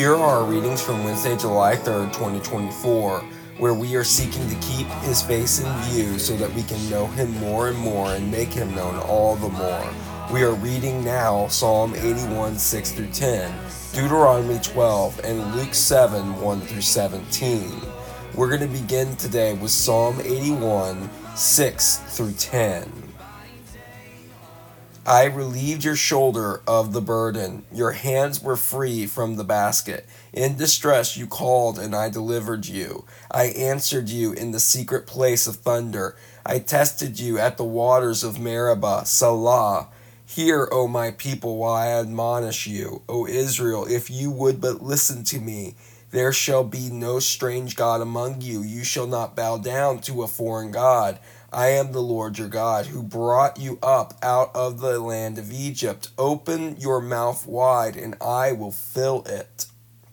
Here are our readings from Wednesday, July 3rd, 2024, where we are seeking to keep His face in view so that we can know Him more and more and make Him known all the more. We are reading now Psalm 81, 6 through 10, Deuteronomy 12, and Luke 7, 1 through 17. We're going to begin today with Psalm 81, 6 through 10. I relieved your shoulder of the burden. Your hands were free from the basket. In distress you called, and I delivered you. I answered you in the secret place of thunder. I tested you at the waters of Meribah. Salah. Hear, O my people, while I admonish you. O Israel, if you would but listen to me. There shall be no strange God among you. You shall not bow down to a foreign God. I am the Lord your God, who brought you up out of the land of Egypt. Open your mouth wide, and I will fill it.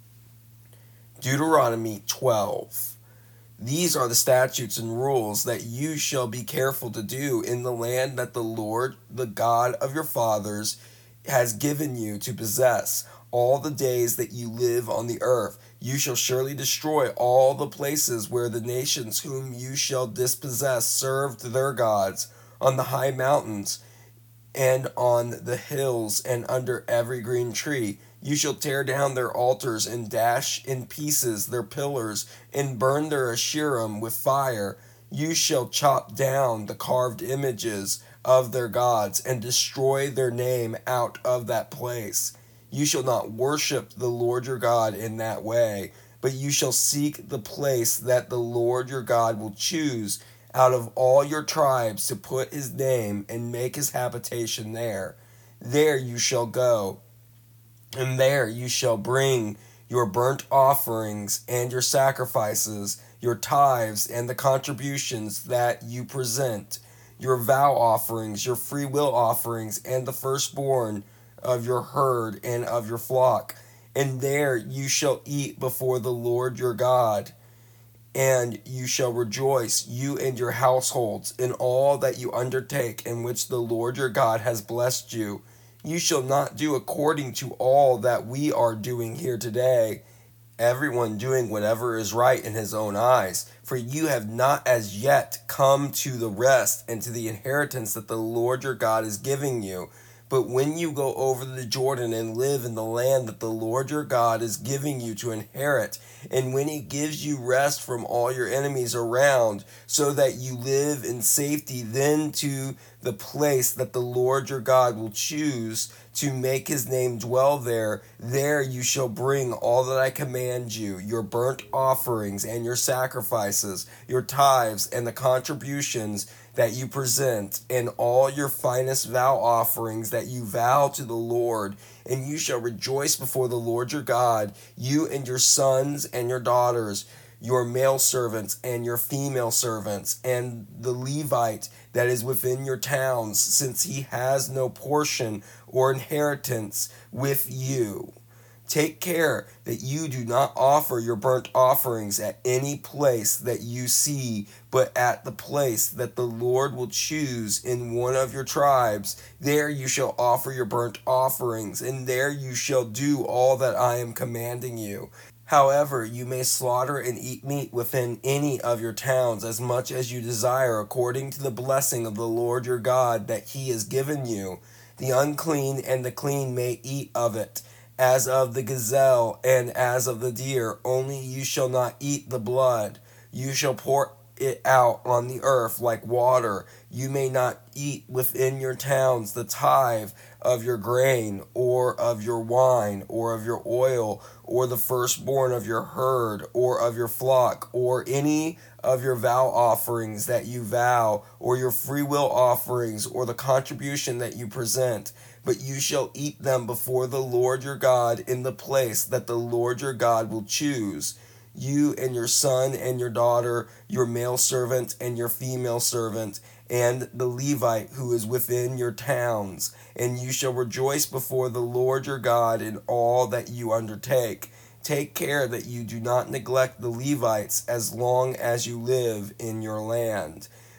Deuteronomy 12. These are the statutes and rules that you shall be careful to do in the land that the Lord, the God of your fathers, has given you to possess. All the days that you live on the earth, you shall surely destroy all the places where the nations whom you shall dispossess served their gods, on the high mountains and on the hills and under every green tree. You shall tear down their altars and dash in pieces their pillars and burn their Asherim with fire. You shall chop down the carved images of their gods and destroy their name out of that place. You shall not worship the Lord your God in that way, but you shall seek the place that the Lord your God will choose out of all your tribes to put his name and make his habitation there. There you shall go, and there you shall bring your burnt offerings and your sacrifices, your tithes and the contributions that you present, your vow offerings, your free will offerings, and the firstborn of your herd and of your flock. And there you shall eat before the Lord your God, and you shall rejoice, you and your households, in all that you undertake, in which the Lord your God has blessed you. You shall not do according to all that we are doing here today, everyone doing whatever is right in his own eyes. For you have not as yet come to the rest and to the inheritance that the Lord your God is giving you. But when you go over the Jordan and live in the land that the Lord your God is giving you to inherit, and when he gives you rest from all your enemies around, so that you live in safety, then to the place that the Lord your God will choose to make his name dwell there, there you shall bring all that I command you, your burnt offerings and your sacrifices, your tithes and the contributions that you present, and all your finest vow offerings that you vow to the Lord. And you shall rejoice before the Lord your God, you and your sons and your daughters, your male servants and your female servants, and the Levite that is within your towns, since he has no portion or inheritance with you. Take care that you do not offer your burnt offerings at any place that you see, but at the place that the Lord will choose in one of your tribes. There you shall offer your burnt offerings, and there you shall do all that I am commanding you. However, you may slaughter and eat meat within any of your towns as much as you desire, according to the blessing of the Lord your God that he has given you. The unclean and the clean may eat of it, as of the gazelle and as of the deer, only you shall not eat the blood. You shall pour it out on the earth like water. You may not eat within your towns the tithe of your grain, or of your wine, or of your oil, or the firstborn of your herd, or of your flock, or any of your vow offerings that you vow, or your free will offerings, or the contribution that you present. But you shall eat them before the Lord your God in the place that the Lord your God will choose. You and your son and your daughter, your male servant and your female servant, and the Levite who is within your towns. And you shall rejoice before the Lord your God in all that you undertake. Take care that you do not neglect the Levites as long as you live in your land.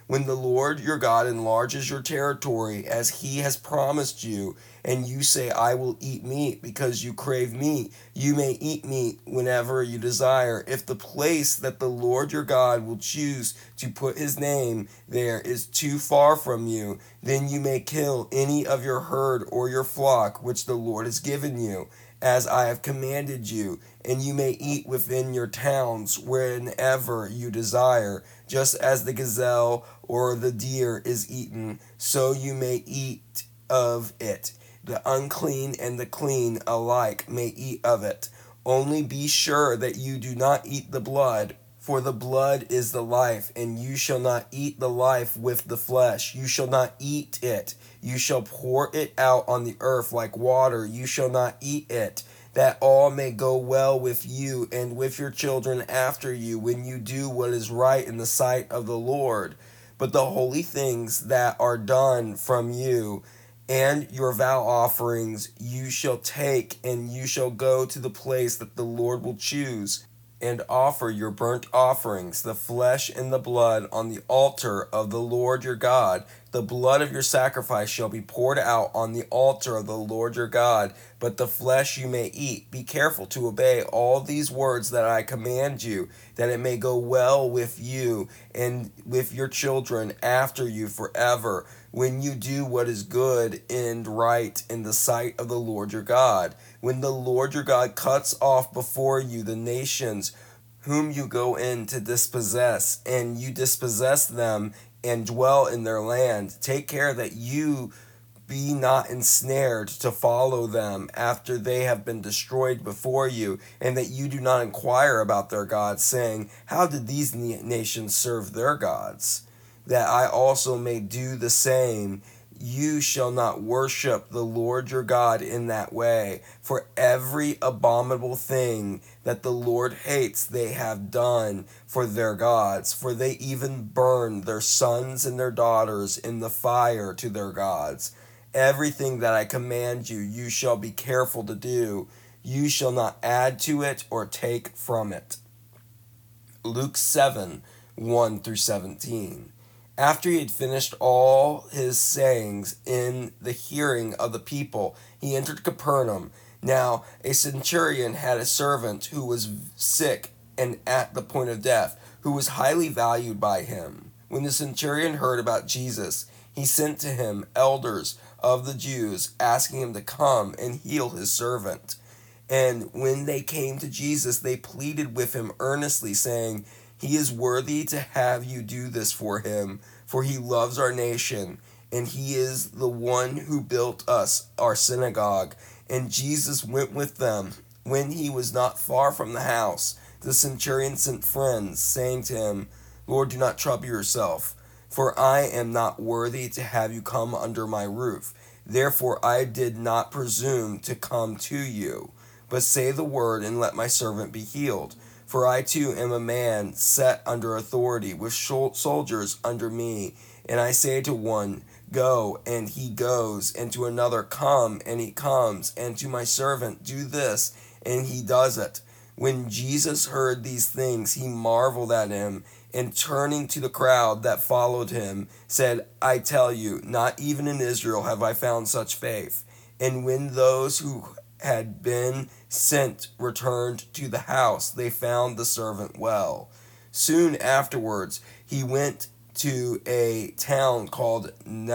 When the Lord your God enlarges your territory as he has promised you, and you say, I will eat meat because you crave meat, you may eat meat whenever you desire. If the place that the Lord your God will choose to put his name there is too far from you, then you may kill any of your herd or your flock which the Lord has given you, as I have commanded you, and you may eat within your towns whenever you desire, just as the gazelle or the deer is eaten, so you may eat of it. The unclean and the clean alike may eat of it. Only be sure that you do not eat the blood, for the blood is the life, and you shall not eat the life with the flesh. You shall not eat it. You shall pour it out on the earth like water. You shall not eat it, that all may go well with you and with your children after you, when you do what is right in the sight of the Lord. But the holy things that are done from you, and your vow offerings you shall take, and you shall go to the place that the Lord will choose, and offer your burnt offerings, the flesh and the blood, on the altar of the Lord your God. The blood of your sacrifice shall be poured out on the altar of the Lord your God, but the flesh you may eat. Be careful to obey all these words that I command you, that it may go well with you and with your children after you forever, when you do what is good and right in the sight of the Lord your God. When the Lord your God cuts off before you the nations whom you go in to dispossess, and you dispossess them and dwell in their land, take care that you be not ensnared to follow them after they have been destroyed before you, and that you do not inquire about their gods, saying, how did these nations serve their gods? That I also may do the same. You shall not worship the Lord your God in that way, for every abominable thing that the Lord hates they have done for their gods, for they even burn their sons and their daughters in the fire to their gods. Everything that I command you, you shall be careful to do. You shall not add to it or take from it. Luke 7, 1 through 17. After he had finished all his sayings in the hearing of the people, he entered Capernaum. Now a centurion had a servant who was sick and at the point of death, who was highly valued by him. When the centurion heard about Jesus, he sent to him elders of the Jews, asking him to come and heal his servant. And when they came to Jesus, they pleaded with him earnestly, saying, he is worthy to have you do this for him, for he loves our nation, and he is the one who built us our synagogue. And Jesus went with them. When he was not far from the house, the centurion sent friends, saying to him, Lord, do not trouble yourself, for I am not worthy to have you come under my roof. Therefore I did not presume to come to you. But say the word, and let my servant be healed. For I too am a man set under authority, with soldiers under me. And I say to one, go, and he goes, and to another, come, and he comes, and to my servant, do this, and he does it. When Jesus heard these things, he marveled at him, and turning to the crowd that followed him, said, I tell you, not even in Israel have I found such faith. And when those who had been sent returned to the house, they found the servant well. Soon afterwards, he went to a town called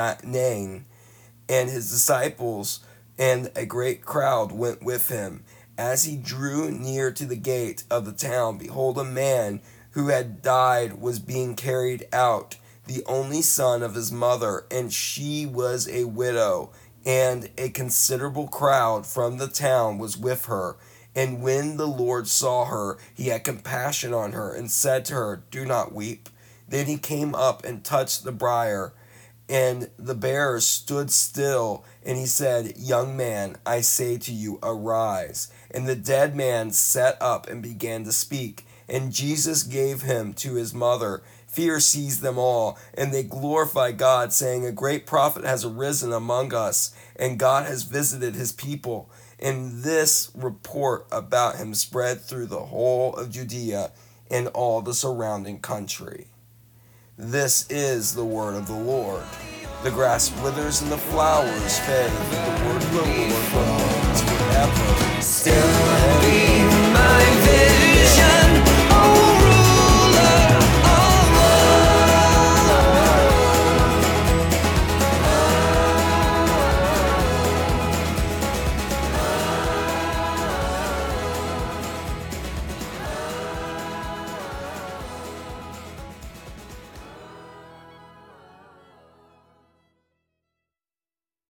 Nain, and his disciples and a great crowd went with him. As he drew near to the gate of the town, behold, a man who had died was being carried out, the only son of his mother, and she was a widow, and a considerable crowd from the town was with her. And when the Lord saw her, he had compassion on her, and said to her, do not weep. Then he came up and touched the bier, and the bearers stood still, and he said, young man, I say to you, arise. And the dead man sat up and began to speak, and Jesus gave him to his mother. Fear seized them all, and they glorified God, saying, a great prophet has arisen among us, and God has visited his people. And this report about him spread through the whole of Judea and all the surrounding country. This is the word of the Lord. The grass withers and the flowers fade, but the word of the Lord remains forever. Still believe